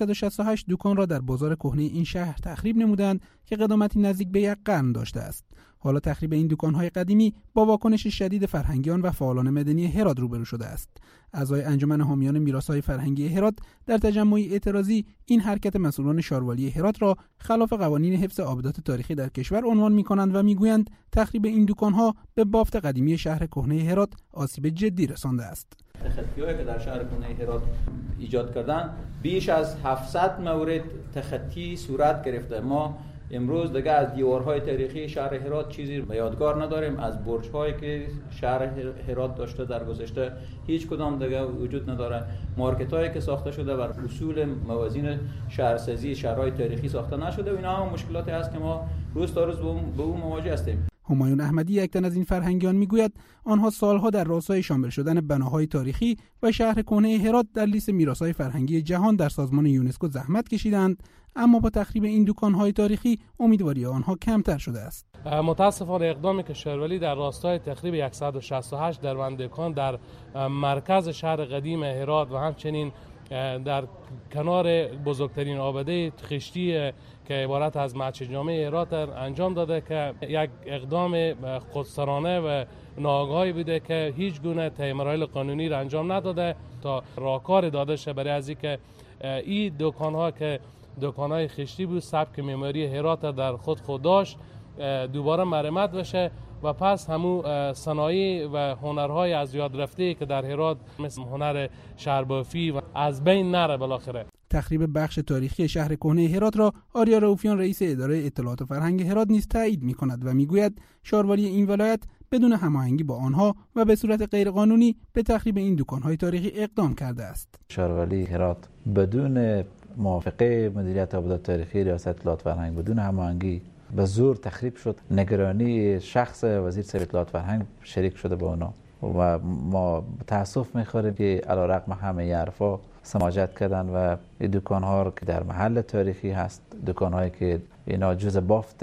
168 دکان را در بازار کهنه این شهر تخریب نمودند که قدامتی نزدیک به 1 قرن داشته است. حالا تخریب این دکان‌های قدیمی با واکنش شدید فرهنگیان و فعالان مدنی هرات روبرو شده است. اعضای انجمن حامیان میراث‌های فرهنگی هرات در تجمعی اعتراضی این حرکت مسئولان شاروالی هرات را خلاف قوانین حفظ آبدات تاریخی در کشور عنوان می‌کنند و می‌گویند تخریب این دکان‌ها به بافت قدیمی شهر کهنه هرات آسیب جدی رسانده است. تخطی‌هایی که در شهر کهنه هرات ایجاد کردن بیش از 700 مورد تخطی صورت گرفته. ما امروز دیگه از دیوارهای تاریخی شهر هرات چیزی به یادگار نداریم. از برج‌هایی که شهر هرات داشته در گذشته هیچ کدام دیگه وجود نداره. مارکت‌هایی که ساخته شده بر اصول موازین شهرسازی شهرهای تاریخی ساخته نشده و اینا هم مشکلاتی هست که ما روز تا روز به اون مواجه هستیم. همایون احمدی یک تن از این فرهنگیان میگوید آنها سالها در راستای شامل شدن بناهای تاریخی و شهر کهنه هرات در لیست میراث‌های فرهنگی جهان در سازمان یونسکو زحمت کشیدند، اما با تخریب این دکان‌های تاریخی امیدواری آنها کمتر شده است. متاسفانه اقدامی که شاروالی در راستای تخریب 168 دکان در مرکز شهر قدیم هرات و همچنین در کنار بزرگترین آباده خشتی که عبارت از مسجد جامع هرات انجام داده که یک اقدام خودسرانه و ناآگاهی بوده که هیچ گونه طی مراحل قانونی را انجام نداده تا راهکار داده شه برای از اینکه این دکان‌ها که دکان‌های خشتی بود سبک معماری هرات در خود داشت دوباره مرمت بشه و پس همو صنایع و هنرهای از یاد رفته که در هرات مثل هنر شهربافی و از بین نره بالاخره. تخریب بخش تاریخی شهر کهنه هرات را آریا رؤوفیان رئیس اداره اطلاعات و فرهنگ هرات نیز تایید می‌کند و میگوید شاروالی این ولایت بدون هماهنگی با آنها و به صورت غیرقانونی به تخریب این دکان‌های تاریخی اقدام کرده است. شاروالی هرات بدون موافقه مدیریت آبادات تاریخی ریاست اطلاعات فرهنگ بدون هماهنگی به زور تخریب شد. نگرانی شخص وزیر سر اطلاعات فرهنگ شریک شده با اونا و ما تاسف می‌خوریم که علیرغم همه حرفا سماجت کردن و این دکان‌ها که در محل تاریخی هست، دکان‌هایی که اینا جزء بافت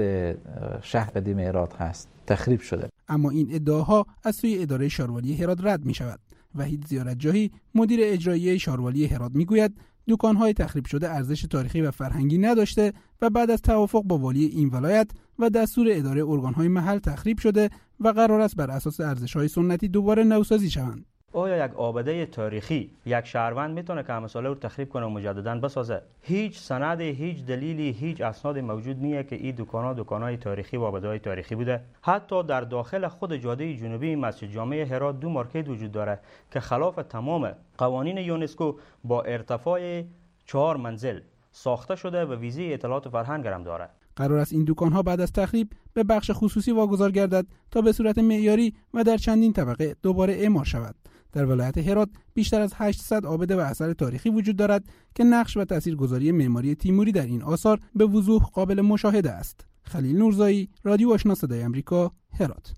شهر قدیم هرات هست، تخریب شده. اما این ادعاها از سوی اداره شاروالی هرات رد می‌شود. وحید زیارتجاهی مدیر اجرایی شاروالی هرات میگوید دکان‌های تخریب شده ارزش تاریخی و فرهنگی نداشته و بعد از توافق با والی این ولایت و دستور اداره ارگان‌های محل تخریب شده و قرار است بر اساس ارزش‌های سنتی دوباره نوسازی شوند. آیا یک آباده تاریخی یک شهروند میتونه که مسئله رو تخریب کنه و مجددا بسازه؟ هیچ سند، هیچ دلیلی، هیچ اسناد موجود نیست که این دکان‌های تاریخی و آباده‌های تاریخی بوده. حتی در داخل خود جاده جنوبی مسجد جامع هرات 2 مارکت وجود داره که خلاف تمام قوانین یونسکو با ارتفاع 4 منزل ساخته شده و ویزه اطلاعات فرهنگ هم داره. قرار است این دکان‌ها بعد از تخریب به بخش خصوصی واگذار گردد تا به صورت معیاری و در چندین طبقه دوباره اعمار شود. در ولایت هرات بیشتر از 800 آباده و اثر تاریخی وجود دارد که نقش و تاثیرگذاری معماری تیموری در این آثار به وضوح قابل مشاهده است. خلیل نورزایی، رادیو آشنا صدای آمریکا، هرات.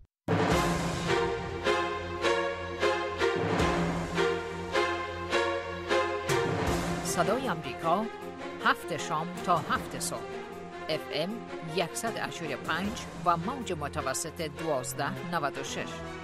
صدای آمریکا 7 شام تا 7 صبح FM 100.5 و موج متوسط 1296.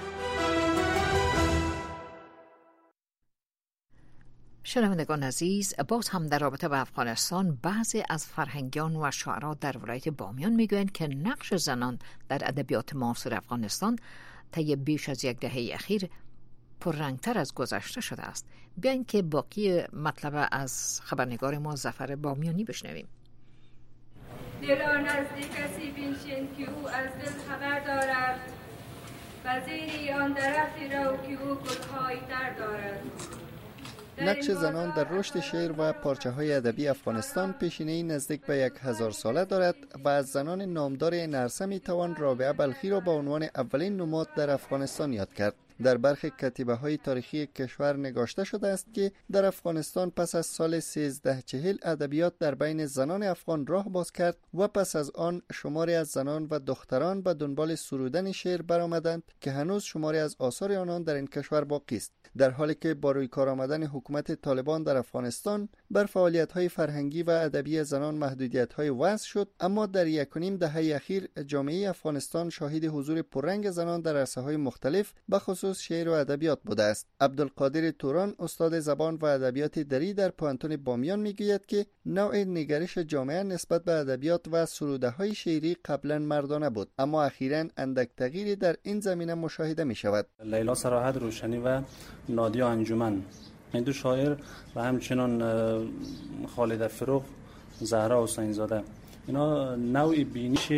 شنوندگان عزیز، باز هم در رابطه با افغانستان بعضی از فرهنگیان و شاعران در ولایت بامیان میگویند که نقش زنان در ادبیات معاصر افغانستان طی بیش از 10 دهه اخیر پررنگتر از گذشته شده است. بیاین که باقی مطلب از خبرنگار ما ظفر بامیانی بشنویم. دلا نزد کسی بنشین که او از دل خبر دارد و زیر آن درختی رو که او گل‌های در دارد. نقش زنان در رشد شعر و پارچه‌های ادبی افغانستان پیشینه‌ای نزدیک به 1000 ساله دارد و از زنان نامدار نرسه می‌توان رابعه بلخی را به عنوان اولین نماد در افغانستان یاد کرد. در برخی کتیبه‌های تاریخی کشور نگاشته شده است که در افغانستان پس از سال 1340 ادبیات در بین زنان افغان راه باز کرد و پس از آن شماری از زنان و دختران به دنبال سرودن شعر برآمدند که هنوز شماری از آثار آنان در این کشور باقی است. در حالی که با روی کار آمدن حکومت طالبان در افغانستان بر فعالیت‌های فرهنگی و ادبی زنان محدودیت‌های وضع شد، اما در 1.5 دهه اخیر جامعه افغانستان شاهد حضور پررنگ زنان در عرصه‌های مختلف به خصوص شعر و ادبیات بوده است. عبدالقادر توران استاد زبان و ادبیات دری در پوهنتون بامیان میگوید که نوع نگرش جامعه نسبت به ادبیات و سروده‌های شعری قبلا مردانه بود، اما اخیراً اندک تغییری در این زمینه مشاهده می‌شود. لیلا صراحت روشنی و نادیا انجمن، این دو شاعر و همچنان خالد فروغ، زهرا حسین زاده، اینا نوعی بینش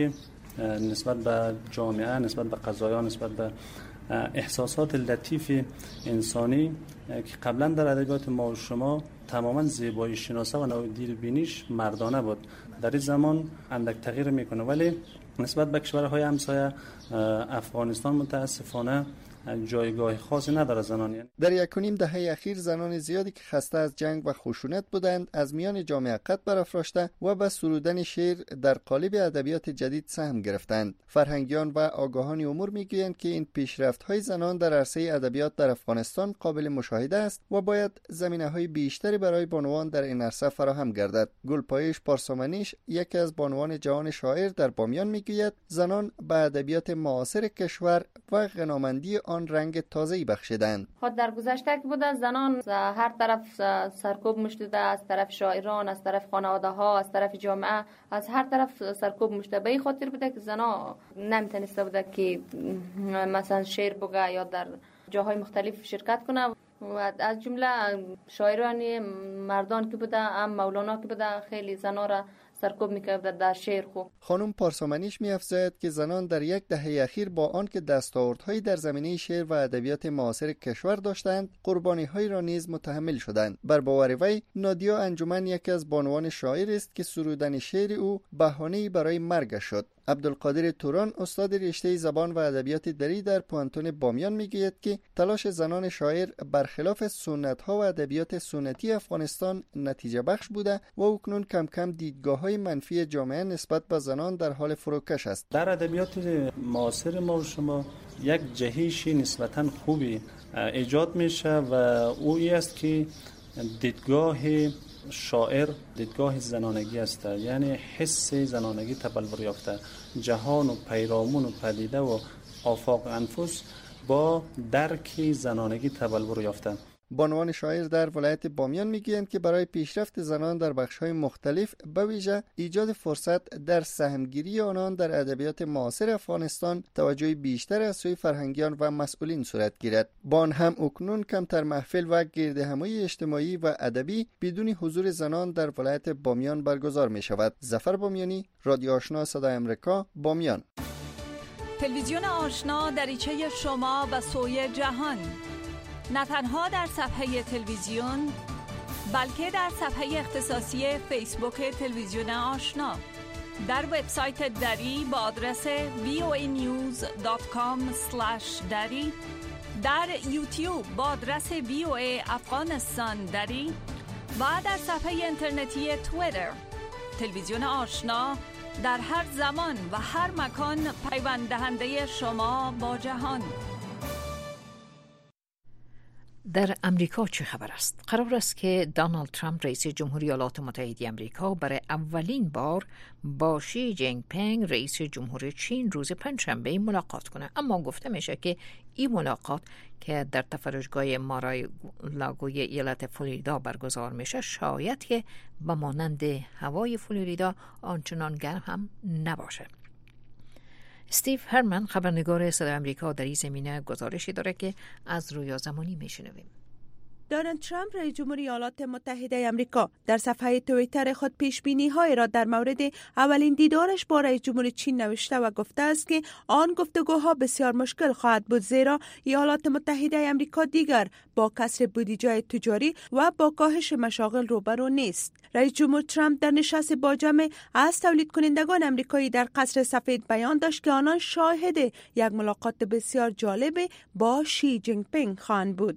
نسبت به جامعه، نسبت به قضایا، نسبت به احساسات لطیف انسانی که قبلا در ادبیات ما و شما تماما زیبایی شناسه و نوع دید بینش مردانه بود، در این زمان اندک تغییر میکنه. ولی نسبت به کشورهای همسایه افغانستان متاسفانه جایگاه خاصی نداره زنان. در 1.5 دهه اخیر زنان زیادی که خسته از جنگ و خشونت بودند از میان جامعه قد برافراشته و به سرودن شعر در قالب ادبیات جدید سهم گرفتند. فرهنگیان و آگاهان امور میگویند که این پیشرفت‌های زنان در عرصه ادبیات در افغانستان قابل مشاهده است و باید زمینه‌های بیشتری برای بانوان در این عرصه فراهم گردد. گلپایش پارسامنیش، یکی از بانوان جوان شاعر در بامیان میگوید زنان به ادبیات معاصر کشور و غنامندی آن رنگ تازه‌ای بخشیدند. خود در گذشته که بود زنان هر طرف سرکوب می‌شده، از طرف شاعران، از طرف خانواده‌ها، از طرف جامعه، از هر طرف سرکوب می‌شده. به این خاطر بوده که زنان نمی‌تونسته بوده که مثلا شعر بگه یا در جاهای مختلف شرکت کنه و از جمله شاعران مردان که بوده، هم مولانا که بوده، خیلی زنان را سرکوب می‌کرد در شعر خو. خانم پارسامنیش می‌افزاید که زنان در 1 دهه اخیر با آنکه دستاوردهایی در زمینه شعر و ادبیات معاصر کشور داشتند، قربانی‌هایی را نیز متحمل شدند. بر باور وی نادیا انجمن یکی از بانوان شاعر است که سرودن شعر او بهانه‌ای برای مرگ شد. عبدالقادر توران استاد رشته زبان و ادبیات دری در پوهنتون بامیان میگوید که تلاش زنان شاعر برخلاف سنت‌ها و ادبیات سنتی افغانستان نتیجه بخش بوده و اکنون کم کم دیدگاه‌های منفی جامعه نسبت به زنان در حال فروکش است. در ادبیات معاصر ما و شما یک جهش نسبتاً خوبی ایجاد میشه و او است که دیدگاه شاعر دیدگاه زنانگی است، یعنی حس زنانگی تبلور یافته، جهان و پیرامون و پدیده و آفاق انفس با درک زنانگی تبلور یافته. بانوان شاعر در ولایت بامیان میگویند که برای پیشرفت زنان در بخش‌های مختلف به ویژه ایجاد فرصت در سهمگیری آنان در ادبیات معاصر افغانستان توجه بیشتر از سوی فرهنگیان و مسئولین صورت گیرد. با آن هم اکنون کمتر محفل و گردهمایی اجتماعی و ادبی بدون حضور زنان در ولایت بامیان برگزار می شود. ظفر بامیانی، رادیو آشنا صدای آمریکا، بامیان. تلویزیون آشنا دریچه شما و سوی جهان، نه تنها در صفحه تلویزیون بلکه در صفحه اختصاصی فیسبوک تلویزیون آشنا، در وبسایت دری با آدرس voanews.com/dari، در یوتیوب با آدرس VOA افغانستان دری و در صفحه اینترنتی توییتر. تلویزیون آشنا در هر زمان و هر مکان پیوند دهنده شما با جهان. در امریکا چه خبر است؟ قرار است که دونالد ترامپ رئیس جمهوری ایالات متحده آمریکا برای اولین بار با شی جینگ پینگ رئیس جمهور چین روز پنجشنبه ملاقات کنه، اما گفته میشه که این ملاقات که در تفرجگاه مارا-لاگوی ایالت فلوریدا برگزار میشه شاید که به مانند هوای فلوریدا آنچنان گرم هم نباشه. استیو هرمن خبرنگار صدای آمریکا در این زمینه گزارشی داره که از رویا زمانی میشنویم. دونالد ترامپ رئیس جمهور ایالات متحده آمریکا در صفحه توییتر خود پیش‌بینی‌های را در مورد اولین دیدارش با رئیس جمهور چین نوشته و گفته است که آن گفتگوها بسیار مشکل خواهد بود، زیرا ایالات متحده آمریکا دیگر با کسر بودجه تجاری و با کاهش مشاغل روبرو نیست. رئیس جمهور ترامپ در نشست با جمع از تولید کنندگان آمریکایی در قصر سفید بیان داشت که آنان شاهد یک ملاقات بسیار جالب با شی جین پینگ خواهند بود.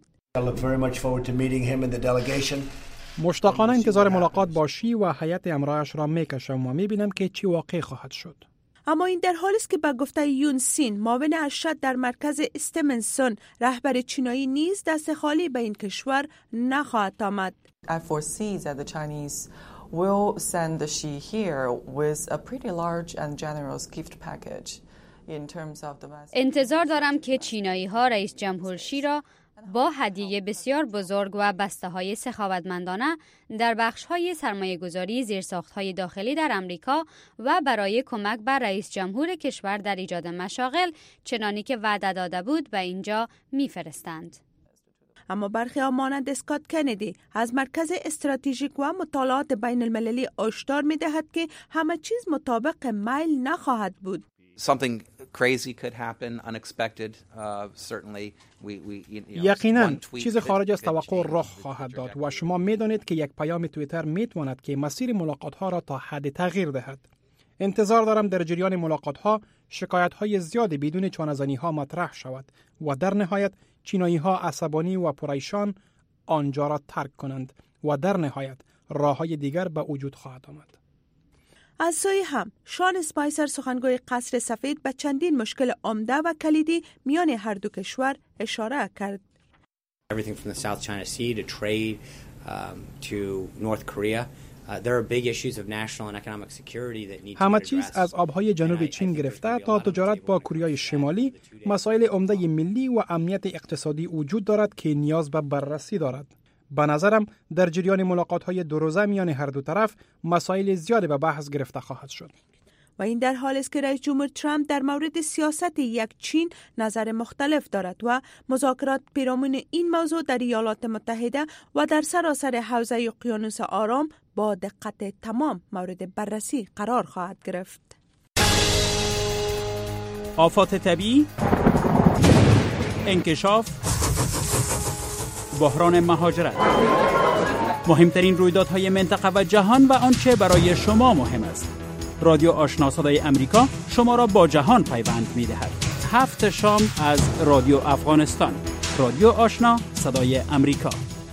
مشتاقانه انتظار ملاقات با شی و هیئت همراهش را میکشم و میبینم که چی واقع خواهد شد. اما این در حالی است که به گفته یون سین، معاون ارشد در مرکز استیمنسون، رهبر چینایی نیز دست خالی به این کشور نخواهد آمد. I foresee that the Chinese will send the Xi here with a pretty large and generous gift package in terms of the انتظار دارم که چینایی ها رئیس جمهور شی را با هدیه بسیار بزرگ و بسته‌های سخاوتمندانه در بخش‌های سرمایه‌گذاری زیرساخت‌های داخلی در آمریکا و برای کمک به رئیس جمهور کشور در ایجاد مشاغل چنانی که وعده داده بود به اینجا می‌فرستند. اما برخی ها مانند اسکات کندی از مرکز استراتژیک و مطالعات بین المللی هشدار می‌دهد که همه چیز مطابق میل نخواهد بود. Something crazy could happen, unexpected. Certainly, یقینا چیز خارج از توقع رخ خواهد داد و شما می‌دانید که یک پیام توییتر می‌تواند که مسیر ملاقات‌ها را تا حد تغییر دهد. انتظار دارم در جریان ملاقات‌ها شکایت‌های زیادی بدون چانه‌زنی‌ها مطرح شود و در نهایت چینایی‌ها عصبانی و پریشان آنجا را ترک کنند و در نهایت راه‌های دیگر به وجود خواهد آمد. از سوی هم شان اسپایسر سخنگوی قصر سفید به چندین مشکل عمده و کلیدی میان هر دو کشور اشاره کرد. Everything from the South China Sea to trade to North Korea. There are big issues of national and economic security that need to be addressed. همه چیز از آبهای جنوب چین گرفته تا تجارت با کره شمالی، مسائل عمده ملی و امنیت اقتصادی وجود دارد که نیاز به بررسی دارد. به نظرم در جریان ملاقات‌های دو روزه میان هر دو طرف مسائل زیادی به بحث گرفته خواهد شد. و این در حالی است که رئیس جمهور ترامپ در مورد سیاست یک چین نظر مختلف دارد و مذاکرات پیرامون این موضوع در ایالات متحده و در سراسر حوزه اقیانوس آرام با دقت تمام مورد بررسی قرار خواهد گرفت. آفات طبیعی، انکشاف، بحران مهاجرت، مهمترین رویدادهای منطقه و جهان و آنچه برای شما مهم است. رادیو آشنا صدای امریکا شما را با جهان پیوند می‌دهد. 7 شام از رادیو افغانستان. رادیو آشنا صدای امریکا.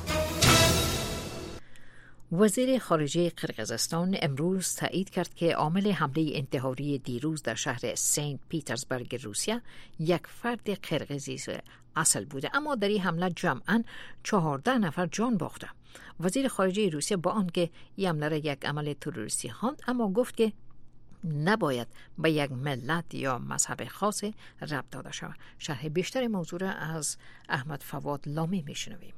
وزیر خارجه قرقیزستان امروز تایید کرد که عامل حمله انتحاری دیروز در شهر سنت پیترزبورگ روسیه یک فرد قرقیزی اصل بوده، اما در این حمله جمعاً 14 نفر جان باخته. وزیر خارجه روسیه با آنکه این حمله را یک عمل تروریستی خواند، اما گفت که نباید به یک ملت یا مذهب خاص ربط داده شود. شرح بیشتر موضوع را از احمد فواد لامی میشنویم.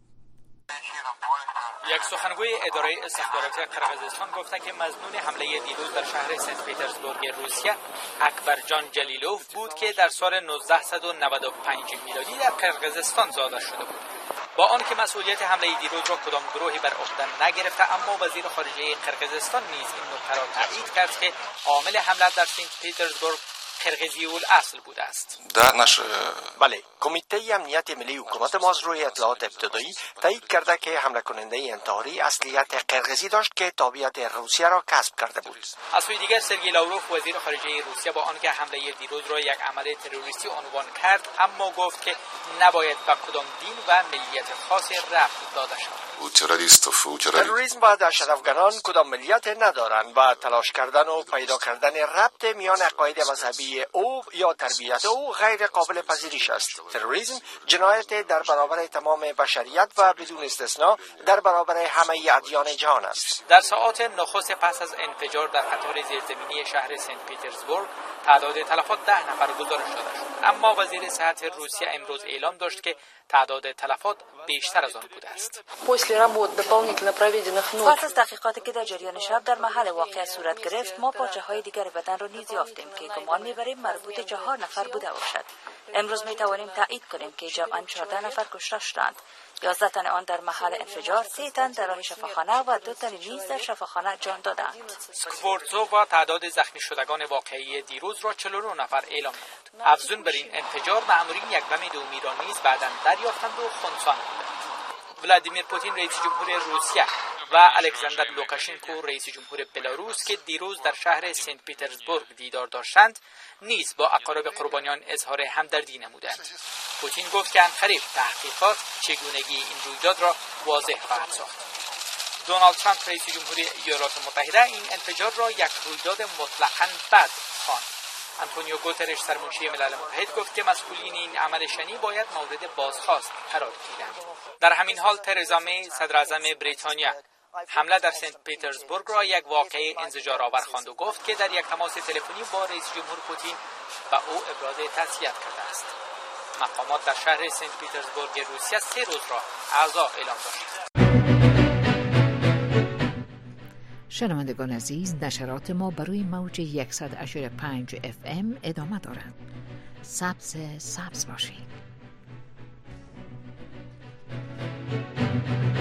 یک سخنگوی اداره استخباراتی قرقیزستان گفته که مظنون حمله دیروز در شهر سنت پیترزبورگ روسیه اکبر جان جلیلوف بود که در سال 1995 میلادی در قرقیزستان زاده شده بود. با آنکه مسئولیت حمله دیروز را کدام گروهی بر عهده نگرفته، اما وزیر خارجه قرقیزستان نیز این نکته را تایید کرد که عامل حمله در سنت پیترزبورگ قرقیزی الاصل بوده است. بله، کمیته امنیت ملی حکومت ما از روی اطلاعات ابتدایی تایید کرده که حمله کننده انتحاری اصلیت قرقیزی داشت که تابعیت روسیه را کسب کرده بود. از سوی دیگر سرگئی لاوروف وزیر خارجه روسیه با آنکه حمله دیروز را یک عمل تروریستی عنوان کرد، اما گفت که نباید به کدام دین و ملیت خاصی ربط داده شود. تروریسم و دهشت‌افکنان کدام ملیت ندارند و تلاش کردن و پیدا کردن ربط میان عقاید مذهبی او یا تربیت او غیر قابل پذیرش است. تروریسم جنایت در برابر تمام بشریت و بدون استثناء در برابر همه ادیان جهان است. در ساعات نخست پس از انفجار در قطار زیرزمینی شهر سنت پیترزبورگ تعداد تلفات 10 نفر گزارش داده شد، اما وزیر صحت روسیه امروز اعلام داشت که تعداد تلفات بیشتر از آن بوده است. پس از تحقیقاتی که در جریان شب در محل واقعه صورت گرفت، ما پارچه‌های دیگر بدن را نیز یافتیم که گمان می‌بریم برای مربوط 4 نفر بوده باشد. امروز می توانیم تایید کنیم که جمعاً 14 نفر کشته شدند. 11 تن آن در محل انفجار، 3 تن در راه شفاخانه و 2 تن نیز در شفاخانه جان دادند. سکوورزووا تعداد زخمی شدگان واقعی دیروز را 49 نفر اعلام نمود. افزون بر این انفجار مأمورین یک بم دومی را نیز بعداً دریافتند و خنثی نمودند. ولادیمیر پوتین رئیس جمهور روسیه و الکساندر لوکاشنکو رئیس جمهور بلاروس که دیروز در شهر سنت پترزبورگ دیدار داشتند نیز با اقارب قربانیان اظهار همدردی نمودند. پوتین گفت که عنقریب تحقیقات چگونگی این رویداد را واضح خواهد ساخت. دونالد ترامپ رئیس جمهوری ایالات متحده این انفجار را یک رویداد مطلقاً بد خواند. آنتونیو گوترش سرمنشی ملل متحد گفت که مسئولین این عمل شنی باید مورد بازخواست قرار گیرند. در همین حال ترزا می صدراعظم بریتانیا حمله در سنت پترزبورگ را یک واقعه انزجارآور خواند و گفت که در یک تماس تلفنی با رئیس جمهور پوتین به او ابراز تأسیت کرده است. مقامات در شهر سنت پترزبورگ روسیه 3 روز را اعزا اعلام داشتند. شنوندگان عزیز، نشرات ما بروی موج 100.5 FM ادامه دارند. سبز باشید.